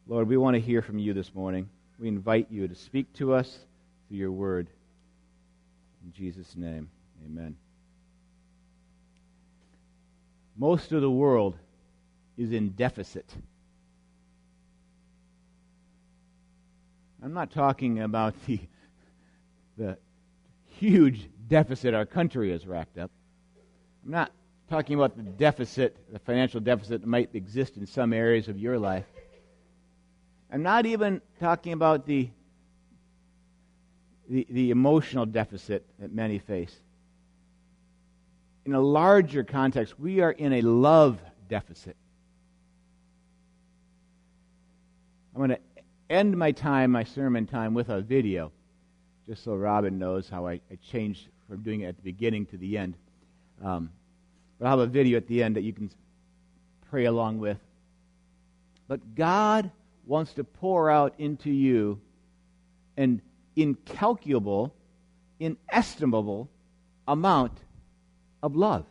Lord, we want to hear from you this morning. We invite you to speak to us through your word. In Jesus' name, amen. Most of the world is in deficit. I'm not talking about the huge deficit our country has racked up. I'm not talking about the deficit, the financial deficit that might exist in some areas of your life. I'm not even talking about the emotional deficit that many face. In a larger context, we are in a love deficit. I'm going to end my sermon time with a video, just so Robin knows how I changed from doing it at the beginning to the end. But I'll have a video at the end that you can pray along with. But God wants to pour out into you an incalculable, inestimable amount of love.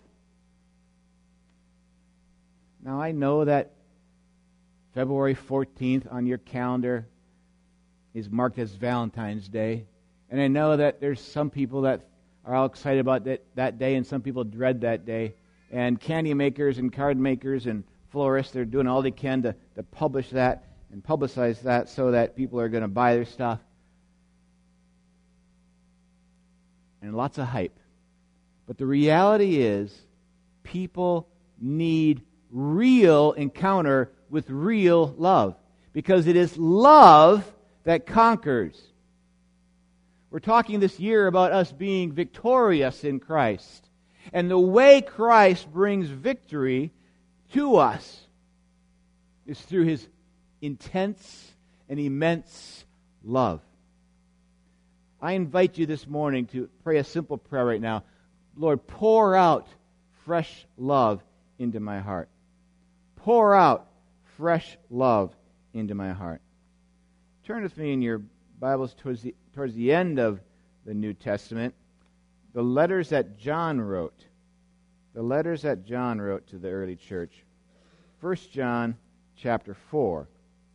Now, I know that February 14th on your calendar is marked as Valentine's Day, and I know that there's some people that are all excited about that day, and some people dread that day. And candy makers and card makers and florists, they're doing all they can to publish that and publicize that so that people are going to buy their stuff. And lots of hype. But the reality is, people need real encounter with real love. Because it is love that conquers. We're talking this year about us being victorious in Christ. And the way Christ brings victory to us is through His intense and immense love. I invite you this morning to pray a simple prayer right now. Lord, pour out fresh love into my heart. Pour out fresh love into my heart. Turn with me in your Bibles towards the end of the New Testament. The letters that John wrote. The letters that John wrote to the early church. 1 John chapter 4.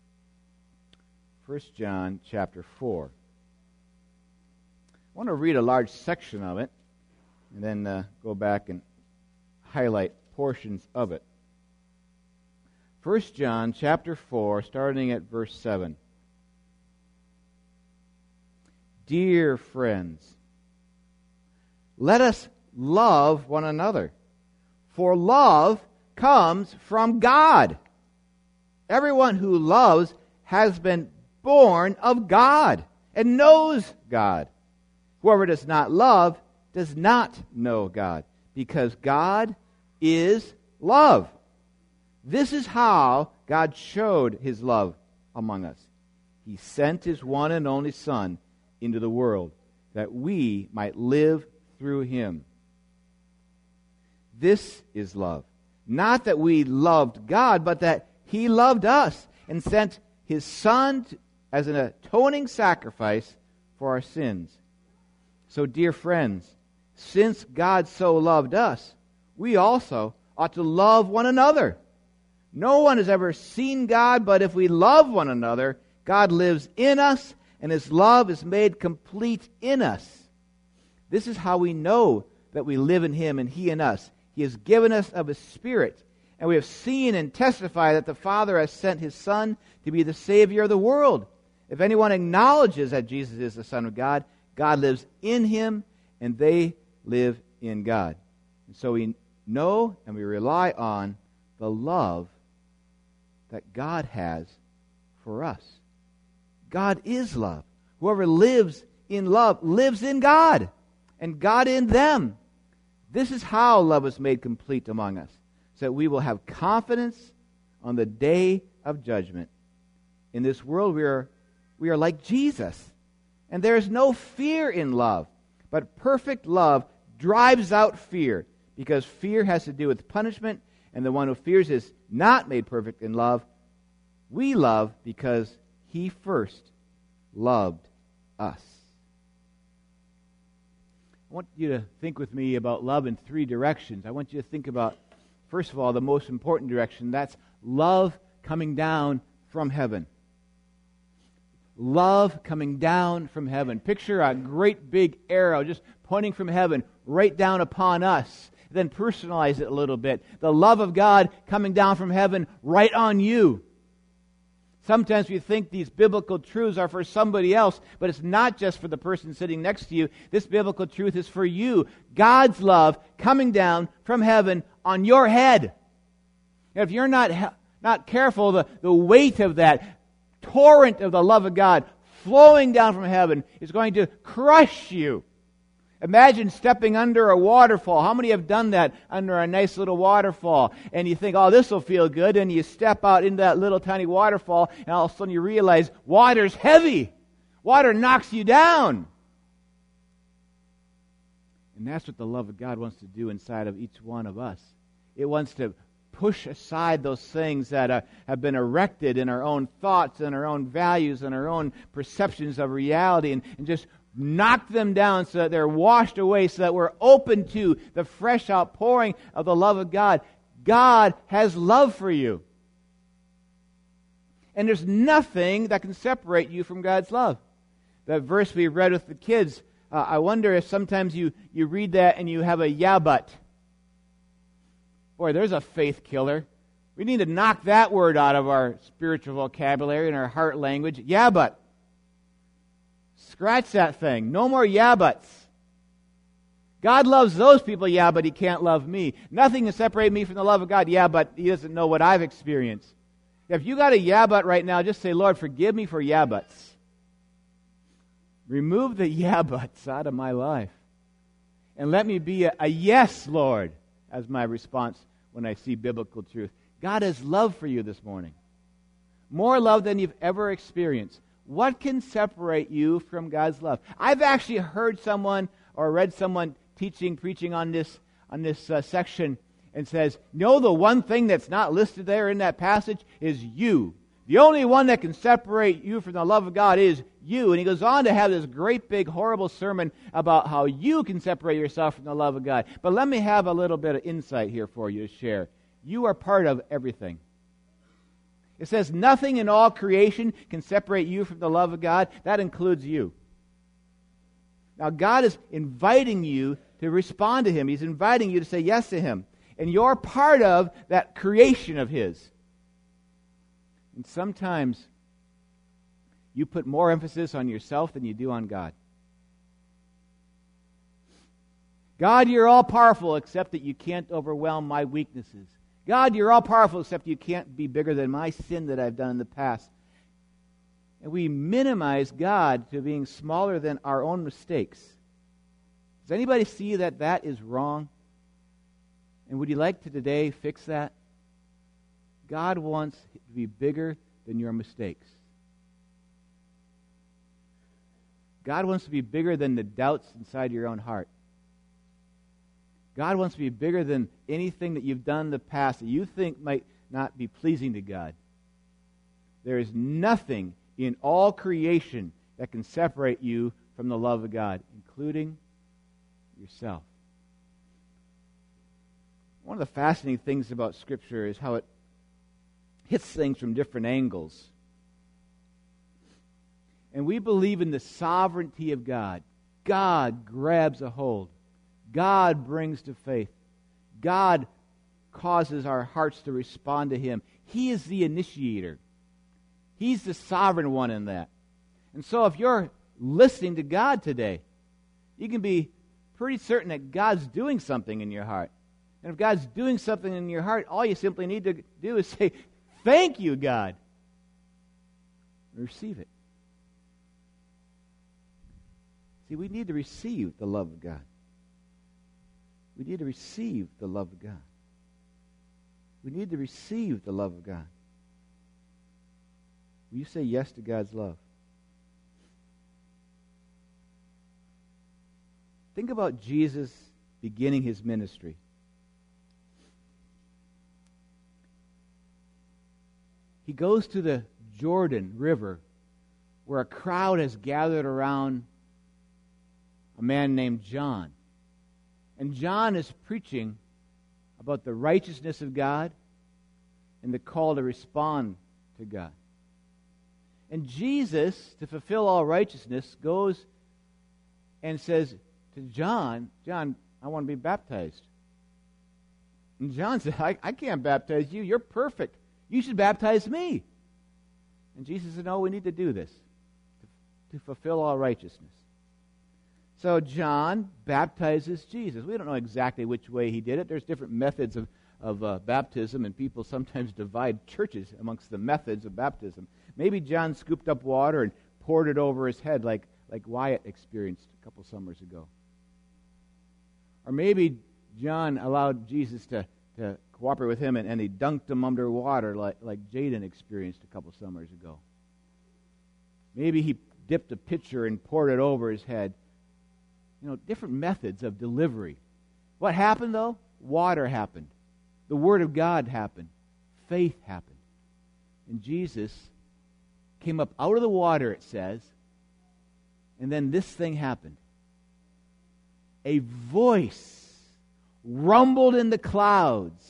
1 John chapter 4. I want to read a large section of it and then go back and highlight portions of it. 1 John chapter 4, starting at verse 7. Dear friends, let us love one another, for love comes from God. Everyone who loves has been born of God and knows God. Whoever does not love does not know God, because God is love. This is how God showed His love among us. He sent His one and only Son into the world, that we might live through Him. This is love. Not that we loved God, but that He loved us and sent His Son as an atoning sacrifice for our sins. So, dear friends, since God so loved us, we also ought to love one another. No one has ever seen God, but if we love one another, God lives in us, and His love is made complete in us. This is how we know that we live in Him and He in us. He has given us of His Spirit, and we have seen and testified that the Father has sent His Son to be the Savior of the world. If anyone acknowledges that Jesus is the Son of God, God lives in him, and they live in God. And so we know and we rely on the love that God has for us. God is love. Whoever lives in love lives in God, and God in them. This is how love is made complete among us, so that we will have confidence on the day of judgment. In this world we are like Jesus, and there is no fear in love, but perfect love drives out fear, because fear has to do with punishment, and the one who fears is not made perfect in love. We love because He first loved us. I want you to think with me about love in three directions. I want you to think about, first of all, the most important direction. That's love coming down from heaven. love coming down from heaven. Picture a great big arrow just pointing from heaven right down upon us. Then personalize it a little bit. The love of God coming down from heaven right on you. Sometimes we think these biblical truths are for somebody else, but it's not just for the person sitting next to you. This biblical truth is for you. God's love coming down from heaven on your head. And if you're not careful, the weight of that torrent of the love of God flowing down from heaven is going to crush you. Imagine stepping under a waterfall. How many have done that under a nice little waterfall? And you think, oh, this will feel good. And you step out into that little tiny waterfall, and all of a sudden you realize water's heavy. Water knocks you down. And that's what the love of God wants to do inside of each one of us. It wants to push aside those things that have been erected in our own thoughts and our own values and our own perceptions of reality, and just knock them down so that they're washed away, so that we're open to the fresh outpouring of the love of God. God has love for you. And there's nothing that can separate you from God's love. That verse we read with the kids, I wonder if sometimes you read that and you have a yeah but. Boy, there's a faith killer. We need to knock that word out of our spiritual vocabulary and our heart language. Yeah but. Scratch that thing. No more yeah buts. God loves those people, yeah, but He can't love me. Nothing can separate me from the love of God, yeah, but He doesn't know what I've experienced. If you got a yeah but right now, just say, Lord, forgive me for yeah buts. Remove the yeah buts out of my life. And let me be a yes, Lord, as my response when I see biblical truth. God has love for you this morning. More love than you've ever experienced. What can separate you from God's love? I've actually heard someone or read someone preaching on this section, and says, no, the one thing that's not listed there in that passage is you. The only one that can separate you from the love of God is you. And he goes on to have this great big horrible sermon about how you can separate yourself from the love of God. But let me have a little bit of insight here for you to share. You are part of everything. It says nothing in all creation can separate you from the love of God. That includes you. Now, God is inviting you to respond to Him. He's inviting you to say yes to Him. And you're part of that creation of His. And sometimes you put more emphasis on yourself than you do on God. God, you're all powerful, except that you can't overwhelm my weaknesses. God, you're all powerful, except you can't be bigger than my sin that I've done in the past. And we minimize God to being smaller than our own mistakes. Does anybody see that that is wrong? And would you like to today fix that? God wants to be bigger than your mistakes. God wants to be bigger than the doubts inside your own heart. God wants to be bigger than anything that you've done in the past that you think might not be pleasing to God. There is nothing in all creation that can separate you from the love of God, including yourself. One of the fascinating things about Scripture is how it hits things from different angles. And we believe in the sovereignty of God. God grabs a hold. God brings to faith. God causes our hearts to respond to Him. He is the initiator. He's the sovereign one in that. And so if you're listening to God today, you can be pretty certain that God's doing something in your heart. And if God's doing something in your heart, all you simply need to do is say, thank you, God. Receive it. See, we need to receive the love of God. We need to receive the love of God. We need to receive the love of God. Will you say yes to God's love? Think about Jesus beginning His ministry. He goes to the Jordan River where a crowd has gathered around a man named John. And John is preaching about the righteousness of God and the call to respond to God. And Jesus, to fulfill all righteousness, goes and says to John, John, I want to be baptized. And John said, I can't baptize you. You're perfect. You should baptize me. And Jesus said, no, we need to do this to fulfill all righteousness. So John baptizes Jesus. We don't know exactly which way he did it. There's different methods of baptism, and people sometimes divide churches amongst the methods of baptism. Maybe John scooped up water and poured it over his head like Wyatt experienced a couple summers ago. Or maybe John allowed Jesus to cooperate with him and he dunked him under water like Jaden experienced a couple summers ago. Maybe he dipped a pitcher and poured it over his head. Different methods of delivery. What happened, though? Water happened. The Word of God happened. Faith happened. And Jesus came up out of the water, it says, and then this thing happened. A voice rumbled in the clouds.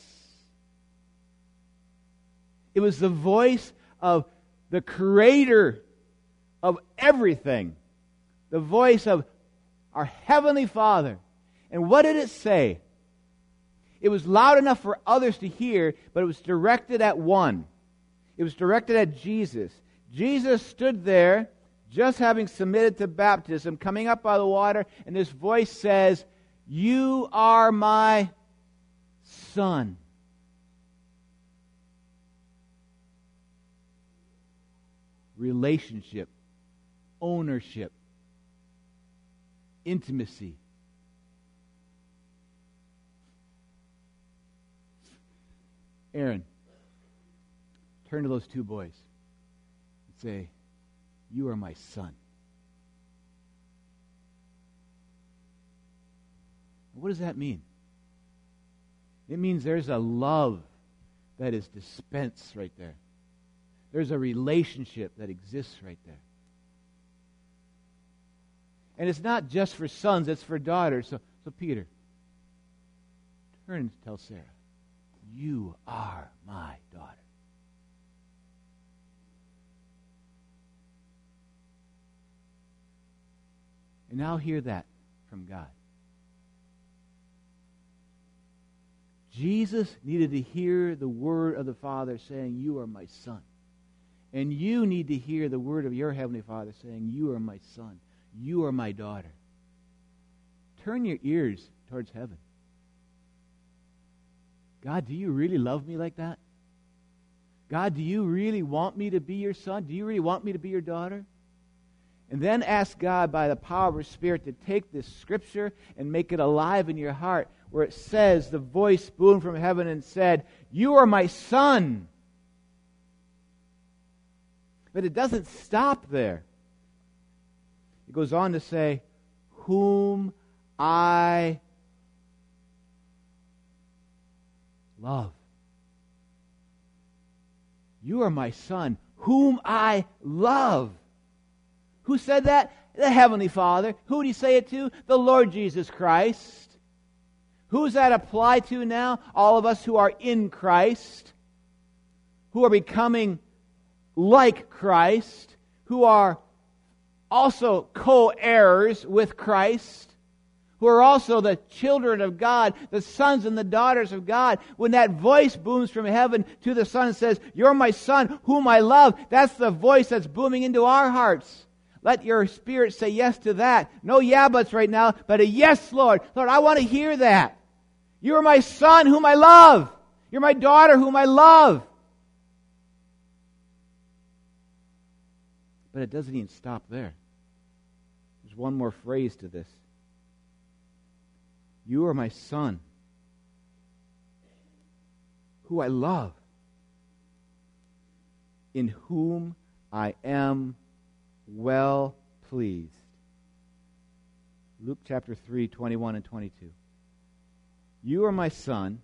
It was the voice of the Creator of everything. The voice of our Heavenly Father. And what did it say? It was loud enough for others to hear, but it was directed at one. It was directed at Jesus. Jesus stood there, just having submitted to baptism, coming up out of the water, and this voice says, "You are my Son." Relationship, ownership, intimacy. Aaron, turn to those two boys and say, "You are my son." What does that mean? It means there's a love that is dispensed right there. There's a relationship that exists right there. And it's not just for sons, it's for daughters. So Peter, turn and tell Sarah, "You are my daughter." And now hear that from God. Jesus needed to hear the word of the Father saying, "You are my son." And you need to hear the word of your Heavenly Father saying, "You are my son. You are my daughter." Turn your ears towards heaven. God, do you really love me like that? God, do you really want me to be your son? Do you really want me to be your daughter? And then ask God by the power of His Spirit to take this scripture and make it alive in your heart, where it says, the voice boomed from heaven and said, "You are my son." But it doesn't stop there. It goes on to say, "Whom I love." You are my son, whom I love. Who said that? The Heavenly Father. Who did He say it to? The Lord Jesus Christ. Who does that apply to now? All of us who are in Christ, who are becoming like Christ, who are also co-heirs with Christ, who are also the children of God, the sons and the daughters of God. When that voice booms from heaven to the Son and says, "You're my Son, whom I love," that's the voice that's booming into our hearts. Let your spirit say yes to that. No yeah buts right now, but a yes, Lord. Lord, I want to hear that. You are my son whom I love. You're my daughter whom I love. But it doesn't even stop there. There's one more phrase to this. You are my son, who I love, in whom I am well pleased. Luke chapter 3, 21 and 22. You are my son,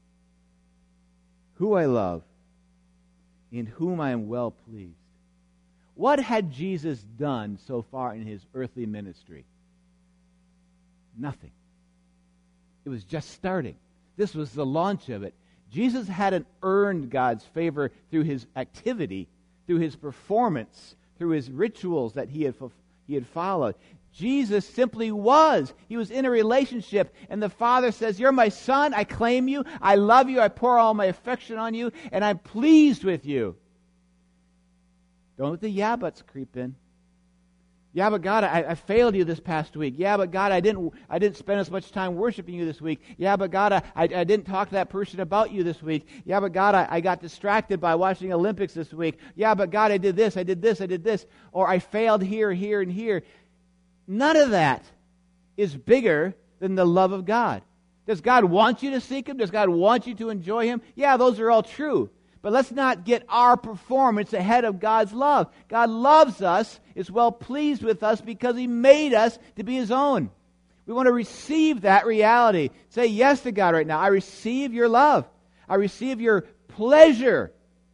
who I love, in whom I am well pleased. What had Jesus done so far in His earthly ministry? Nothing. It was just starting. This was the launch of it. Jesus hadn't earned God's favor through His activity, through His performance, through his rituals that he had followed. Jesus simply was. He was in a relationship, and the Father says, "You're my son, I claim you, I love you, I pour all my affection on you, and I'm pleased with you." Don't let the yeah buts creep in. Yeah, but God, I failed you this past week. Yeah, but God, I didn't spend as much time worshiping you this week. Yeah, but God, I didn't talk to that person about you this week. Yeah, but God, I got distracted by watching Olympics this week. Yeah, but God, I did this, I did this, I did this. Or I failed here, here, and here. None of that is bigger than the love of God. Does God want you to seek Him? Does God want you to enjoy Him? Yeah, those are all true. But let's not get our performance ahead of God's love. God loves us, is well pleased with us because He made us to be His own. We want to receive that reality. Say yes to God right now. I receive your love. I receive your pleasure.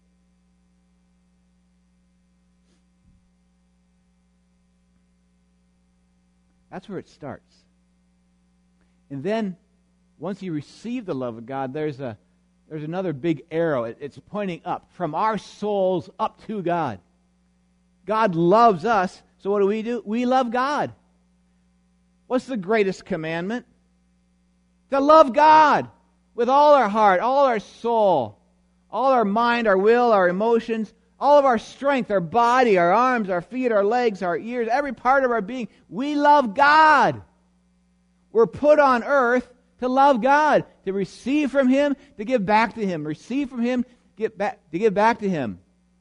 That's where it starts. And then, once you receive the love of God, there's another big arrow. It's pointing up, from our souls up to God. God loves us, so what do? We love God. What's the greatest commandment? To love God with all our heart, all our soul, all our mind, our will, our emotions, all of our strength, our body, our arms, our feet, our legs, our ears, every part of our being. We love God. We're put on earth to love God, to receive from Him, to give back to Him. Receive from Him, to give back to Him.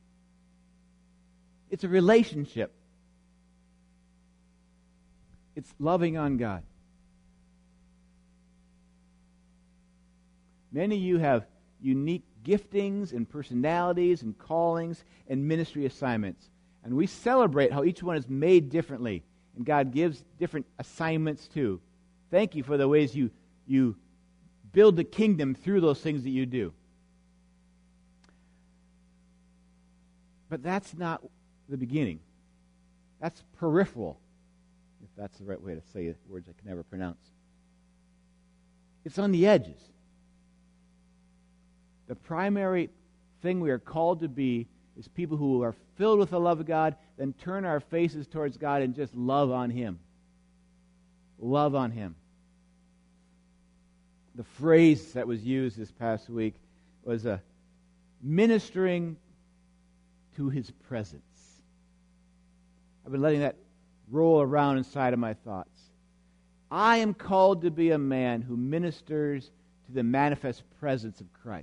It's a relationship. It's loving on God. Many of you have unique giftings and personalities and callings and ministry assignments. And we celebrate how each one is made differently. And God gives different assignments too. Thank you for the ways you build the kingdom through those things that you do. But that's not the beginning. That's peripheral, if that's the right way to say words I can never pronounce. It's on the edges. The primary thing we are called to be is people who are filled with the love of God, then turn our faces towards God and just love on Him. Love on Him. The phrase that was used this past week was ministering to His presence. I've been letting that roll around inside of my thoughts. I am called to be a man who ministers to the manifest presence of Christ.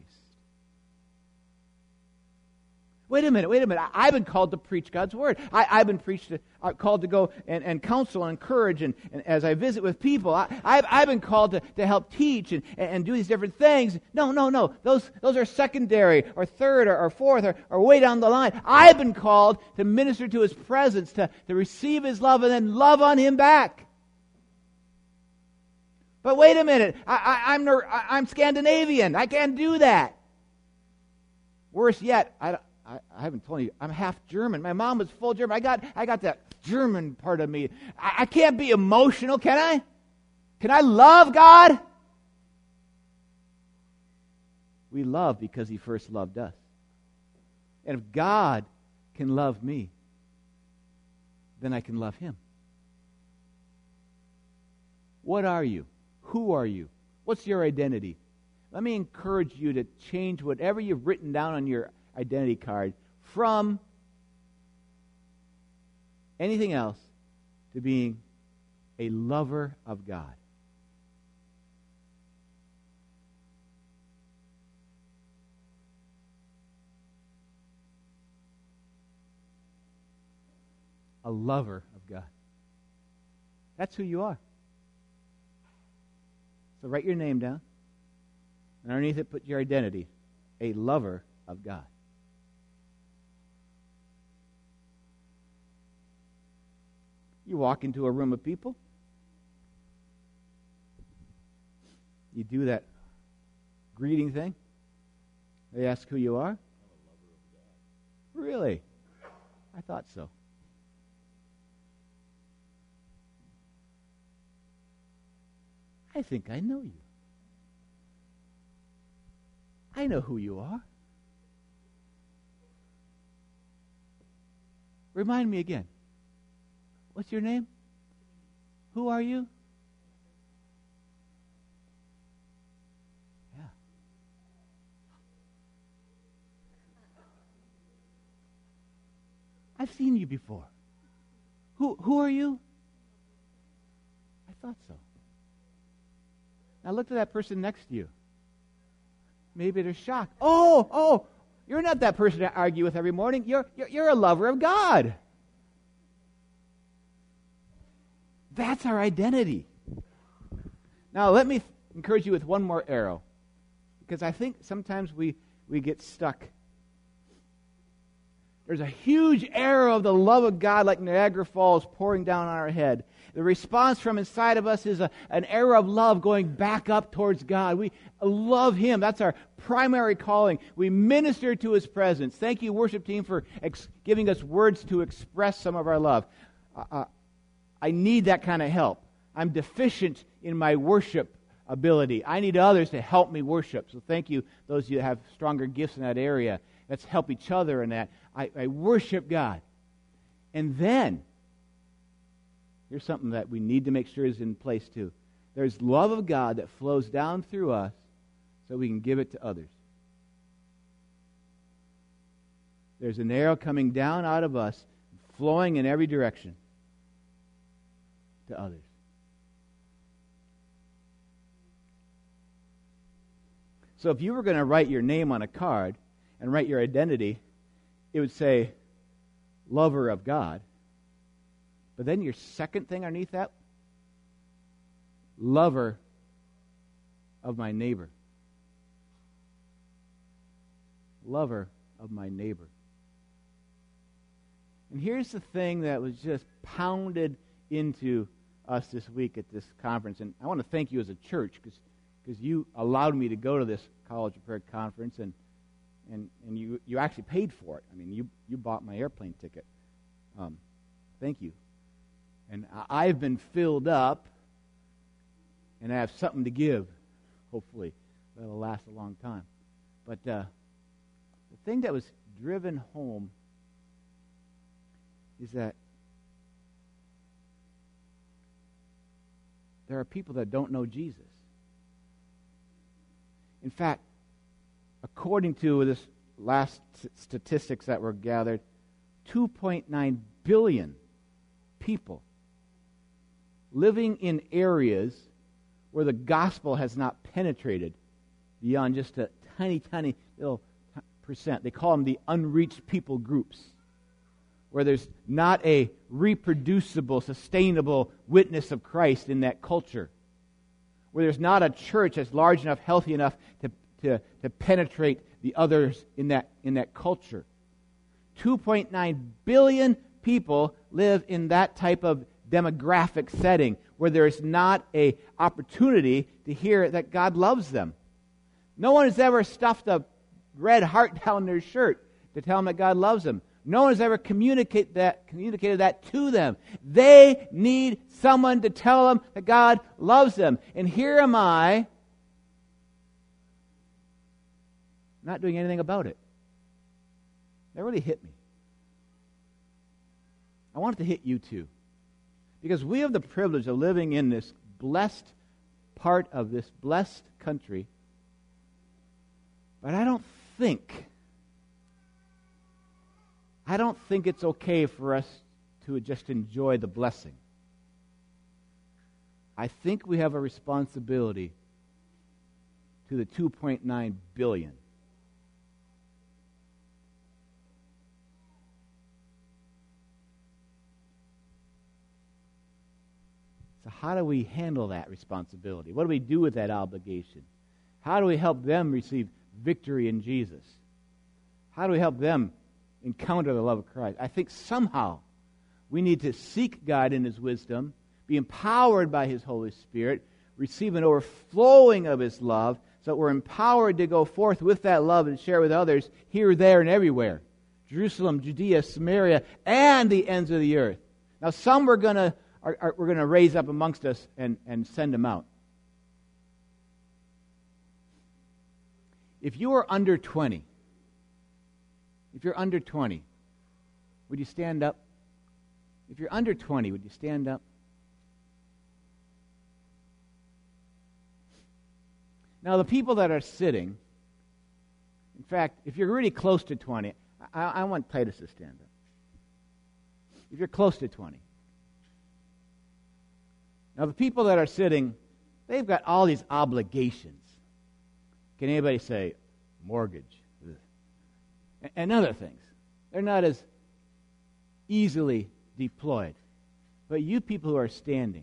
Wait a minute. I've been called to preach God's Word. I've been called to go and counsel and encourage, and as I visit with people, I've been called to help teach and do these different things. No. Those are secondary or third or fourth or way down the line. I've been called to minister to His presence, to receive His love and then love on Him back. But wait a minute. I'm Scandinavian. I can't do that. Worse yet, I haven't told you, I'm half German. My mom was full German. I got that German part of me. I can't be emotional, can I? Can I love God? We love because He first loved us. And if God can love me, then I can love Him. What are you? Who are you? What's your identity? Let me encourage you to change whatever you've written down on your identity card from anything else to being a lover of God. A lover of God. That's who you are. So write your name down, and underneath it put your identity. A lover of God. You walk into a room of people. You do that greeting thing. They ask who you are. I'm a lover of God. Really? I thought so. I think I know you. I know who you are. Remind me again. What's your name? Who are you? Yeah. I've seen you before. Who are you? I thought so. Now look to that person next to you. Maybe they're shocked. Oh, you're not that person to argue with every morning. You're a lover of God. That's our identity. Now let me encourage you with one more arrow, because I think sometimes we get stuck. There's a huge arrow of the love of God like Niagara Falls pouring down on our head. The response from inside of us is an arrow of love going back up towards God. We love Him. That's our primary calling. We minister to His presence. Thank you, worship team, for giving us words to express some of our love. I need that kind of help. I'm deficient in my worship ability. I need others to help me worship. So thank you, those of you that have stronger gifts in that area. Let's help each other in that. I worship God. And then, here's something that we need to make sure is in place too. There's love of God that flows down through us so we can give it to others. There's an arrow coming down out of us, flowing in every direction to others. So if you were going to write your name on a card and write your identity, it would say, lover of God. But then your second thing underneath that, lover of my neighbor. Lover of my neighbor. And here's the thing that was just pounded into us this week at this conference. And I want to thank you as a church because you allowed me to go to this College of Prayer conference, and you actually paid for it. I mean, you bought my airplane ticket. Thank you. And I've been filled up, and I have something to give, hopefully. That'll last a long time. But the thing that was driven home is that there are people that don't know Jesus. In fact, according to this last statistics that were gathered, 2.9 billion people living in areas where the gospel has not penetrated beyond just a tiny, tiny little percent. They call them the unreached people groups, where there's not a reproducible, sustainable witness of Christ in that culture, where there's not a church that's large enough, healthy enough to penetrate the others in that culture. 2.9 billion people live in that type of demographic setting where there is not a opportunity to hear that God loves them. No one has ever stuffed a red heart down their shirt to tell them that God loves them. No one has ever communicated that to them. They need someone to tell them that God loves them. And here am I, not doing anything about it. That really hit me. I want it to hit you too. Because we have the privilege of living in this blessed part of this blessed country. But I don't think it's okay for us to just enjoy the blessing. I think we have a responsibility to the 2.9 billion. So how do we handle that responsibility? What do we do with that obligation? How do we help them receive victory in Jesus? How do we help them encounter the love of Christ? I think somehow we need to seek God in His wisdom, be empowered by His Holy Spirit, receive an overflowing of His love, so that we're empowered to go forth with that love and share with others here, there, and everywhere. Jerusalem, Judea, Samaria, and the ends of the earth. Now some we're going to raise up amongst us and send them out. If you are under 20, if you're under 20, would you stand up If you're under 20, would you stand up? Now, the people that are sitting, in fact, if you're really close to 20, I want Titus to stand up. If you're close to 20. Now, the people that are sitting, they've got all these obligations. Can anybody say mortgage? And other things. They're not as easily deployed. But you people who are standing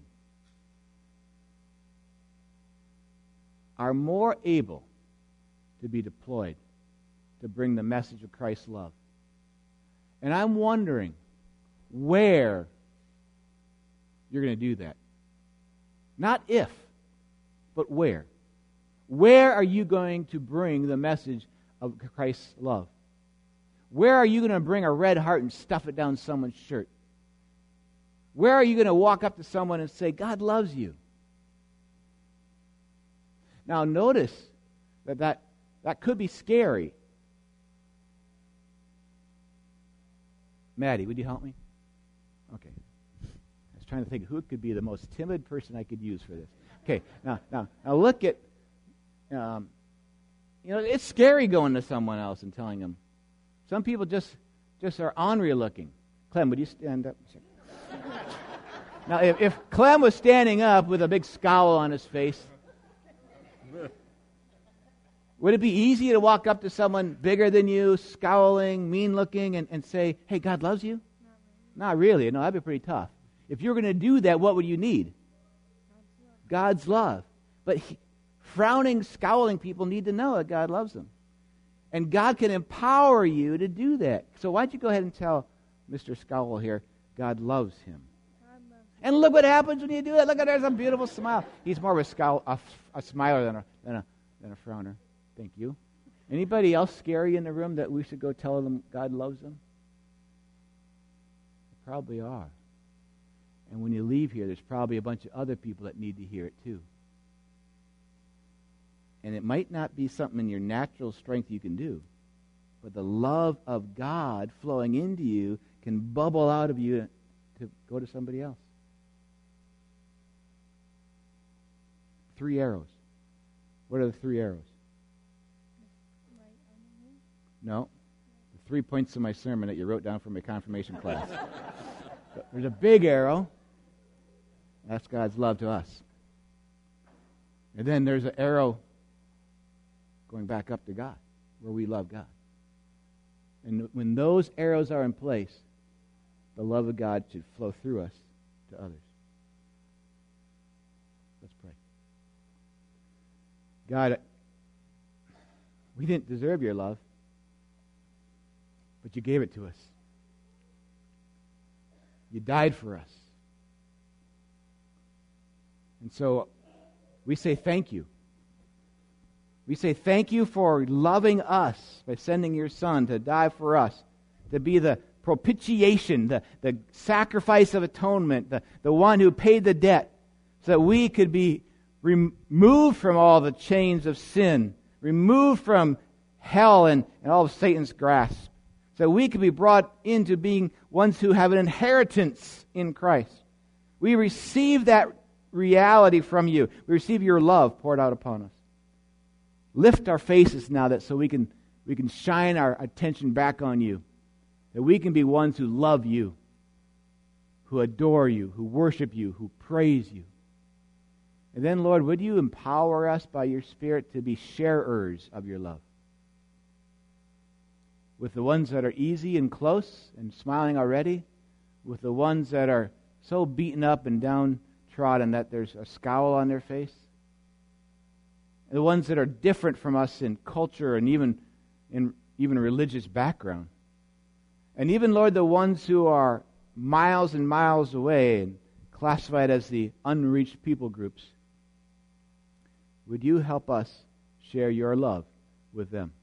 are more able to be deployed to bring the message of Christ's love. And I'm wondering where you're going to do that. Not if, but where. Where are you going to bring the message of Christ's love? Where are you going to bring a red heart and stuff it down someone's shirt? Where are you going to walk up to someone and say, God loves you? Now notice that could be scary. Maddie, would you help me? Okay. I was trying to think who could be the most timid person I could use for this. Okay, now look at, it's scary going to someone else and telling them. Some people just are ornery looking. Clem, would you stand up? Now, if Clem was standing up with a big scowl on his face, would it be easy to walk up to someone bigger than you, scowling, mean-looking, and say, hey, God loves you? Not really. No, that'd be pretty tough. If you're going to do that, what would you need? God's love. But frowning, scowling people need to know that God loves them. And God can empower you to do that. So why don't you go ahead and tell Mr. Scowl here, God loves him. And look what happens when you do it. Look at there's a beautiful smile. He's more of a smiler than a frowner. Thank you. Anybody else scary in the room that we should go tell them God loves them? There probably are. And when you leave here, there's probably a bunch of other people that need to hear it too. And it might not be something in your natural strength you can do, but the love of God flowing into you can bubble out of you to go to somebody else. 3 arrows. What are the 3 arrows? No. The 3 points of my sermon that you wrote down from my confirmation class. There's a big arrow. That's God's love to us. And then there's an arrow going back up to God, where we love God. And when those arrows are in place, the love of God should flow through us to others. Let's pray. God, we didn't deserve your love, but you gave it to us. You died for us. And so we say thank you. We say thank you for loving us by sending your Son to die for us, to be the propitiation, the sacrifice of atonement, the one who paid the debt, so that we could be removed from all the chains of sin, removed from hell and all of Satan's grasp, so that we could be brought into being ones who have an inheritance in Christ. We receive that reality from you. We receive your love poured out upon us. Lift our faces now so we can shine our attention back on you. That we can be ones who love you, who adore you, who worship you, who praise you. And then, Lord, would you empower us by your Spirit to be sharers of your love? With the ones that are easy and close and smiling already, with the ones that are so beaten up and downtrodden that there's a scowl on their face, the ones that are different from us in culture and even religious background. And even, Lord, the ones who are miles and miles away and classified as the unreached people groups. Would you help us share your love with them?